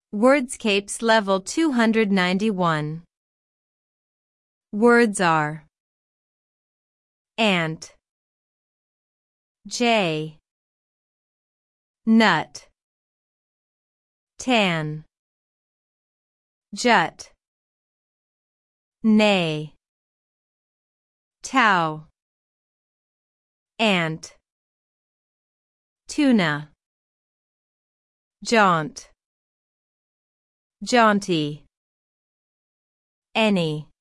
Wordscapes Level 291. Words are ant, jay, nut, tan, jut, nay, tow, ant, tuna, jaunt, jaunty, any.